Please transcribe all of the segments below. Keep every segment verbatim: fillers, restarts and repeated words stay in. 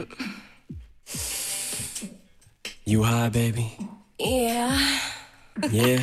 You high, baby? Yeah. Yeah?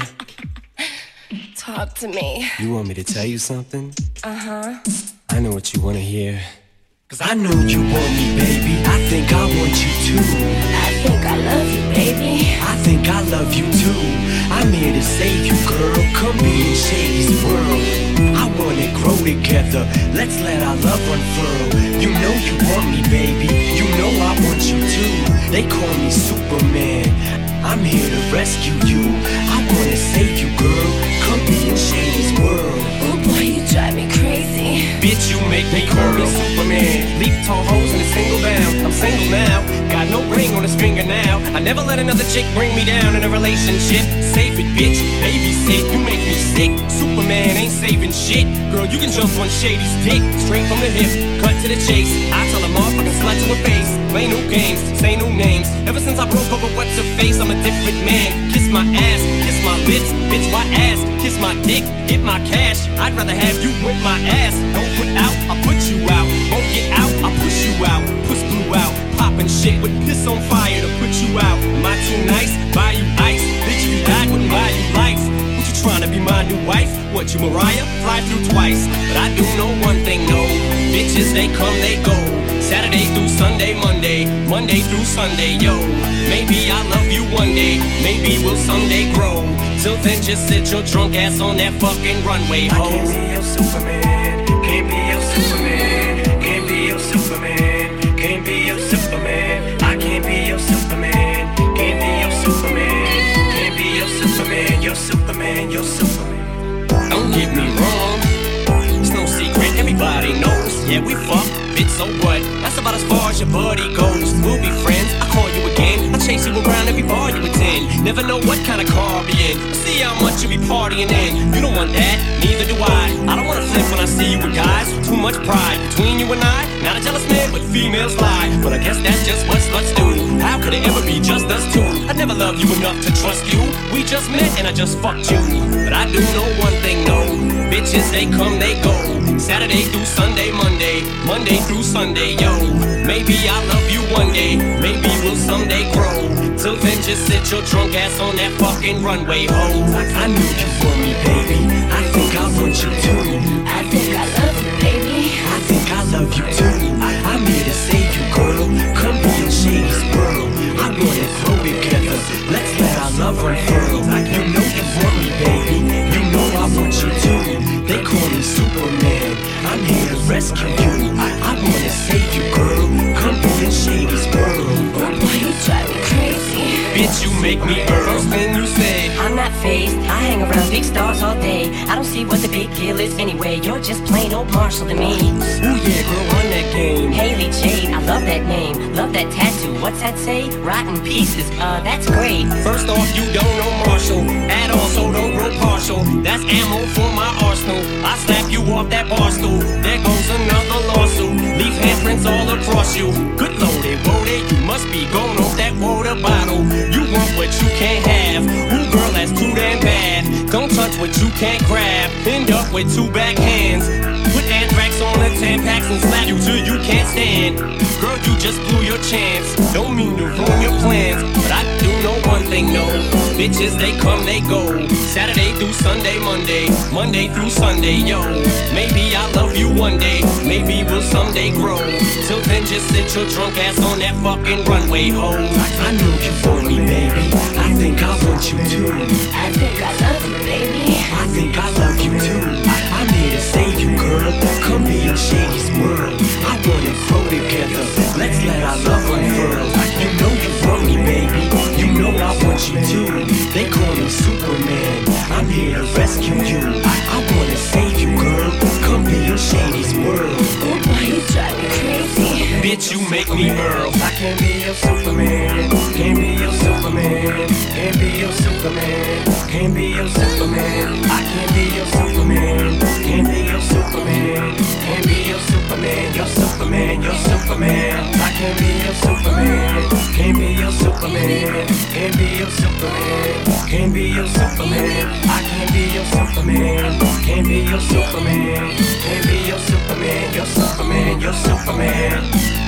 Talk to me. You want me to tell you something? Uh-huh. I know what you want to hear. Cause I know you want me, baby. I think I want you too. I think I love you, baby. I think I love you too. I'm here to save you, girl. Come be in Shady's world. I wanna grow together. Let's let our love unfurl. You know you want me, baby. You know I want you too. They call me Superman. I'm here to rescue you. I wanna save you, girl. Come be in Shady's world. Oh boy, you drive me crazy. Bitch, you make me call me Superman. Leap tall hoes in a single bound. I'm single now. Got no ring on his finger now. I never let another chick bring me down in a relationship. Save it, bitch. Babysit. You make me sick. Superman ain't saving shit. Girl, you can jump on Shady's dick. Straight from the hip. Cut to the chase. I tell a motherfucking slut to her face. Play new games. Say new names. Ever since I broke up with what's her face, I'm a different man. Kiss my ass. Kiss my lips. Bitch, my ass. Kiss my dick. Get my cash. I'd rather have you with my ass. Don't put out. I'll put you out. Won't get out. I'll push you out. Push blue out. Poppin' shit with piss on fire to put you out. Am I too nice? Buy you ice. Bitch, if you died, wouldn't buy you life. What you tryna be my new wife? What, you Mariah? Fly through twice. But I do know one thing, no. Bitches, they come, they go. Saturday through Sunday, Monday. Monday through Sunday, yo. Maybe I'll love you one day. Maybe we'll someday grow. Till then, just sit your drunk ass on that fucking runway, ho. I can't be your Superman. Can't be your Superman. Can't be your Superman. Can't be your Superman. I can't be your Superman. Can't be your Superman. Can't be your Superman. You're Superman. You're Superman. Don't get me wrong. It's no secret. Everybody knows. Yeah, we fuck. Bitch, so what? That's about as far as your buddy goes. We'll be friends. I call you again. I chase you around every bar you attend. Never know what kind of car I'll be in. We'll see how much you be partying in. You don't want that. Neither do I. I don't wanna flip when I see you with guys. Too much pride between you and I. Not a jealous man, but females lie. But I guess that's just what sluts do. How could it ever be just us two? I'd never love you enough to trust you. We just met and I just fucked you. But I do know one thing, no. Bitches, they come, they go. Saturday through Sunday, Monday. Monday through Sunday, yo. Maybe I'll love you one day. Maybe we'll someday grow. Till then, just sit your drunk ass on that fucking runway, ho. I knew you for me, baby. I think I want you too. I think I love you, baby. I think I love you too. I'm here to save you, girl. Come be in Shady's world. I wanna grow together. Let's let our love unfurl. You know you want me, baby. You know I want you too. They call me Superman. I'm here to rescue you. I wanna save you, girl. Come be in Shady's world. Oh boy, you drive me crazy. Bitch, you make me earn. First thing you say, I'm not phased. I hang around big stars all day. I don't see what the big deal is anyway. You're just plain old Marshall to me. ooh yeah, girl, run that game. Haley Jade, I love that name. Love that tattoo. What's that say? Rotten pieces. Uh, that's great. First off, you don't know Marshall at all, so don't grow partial. That's ammo for my arsenal. I slap you off that bar stool. There goes another lawsuit. Leave handprints all across you. Good loaded, loaded. You must be going off that water bottle. You want what you can't have. Ooh, girl, that's too damn bad. Don't touch what you can't grab. End up with two backhands. Put anthrax on the Tampax and slap you till you can't stand. Girl, you just blew your chance. Don't mean to ruin your plans, but I do know one thing, no. Bitches, they come, they go. Saturday through Sunday, Monday. Monday through Sunday, yo. Maybe I'll love you one day. Maybe we'll someday grow. Till then, just sit your drunk ass on that fucking runway, ho. I know you for me, baby. I think I want you too. I think I love you, baby. I think I love you too. I'm here to save you, girl. Come be in Shady's world. I wanna grow together. Let's let our love unfurl. You know you want me, baby. You know I want you too. They call me Superman. I'm here to rescue you. I wanna save you, girl. Come be in Shady's world. Oh boy, you drive me crazy. Bitch, you make me Earl. I can't be your Superman. Can't be your Superman. Can't be your Superman. Can't be your Superman. I can't be your Superman. Can't be your Superman. Can't be your Superman. You're Superman. You're Superman. I can't be your Superman. Can't be your Superman. Can't be your Superman. Can't be your Superman. I can't be your Superman. Can't be your Superman. Can't be your Superman. You're Superman. You're Superman.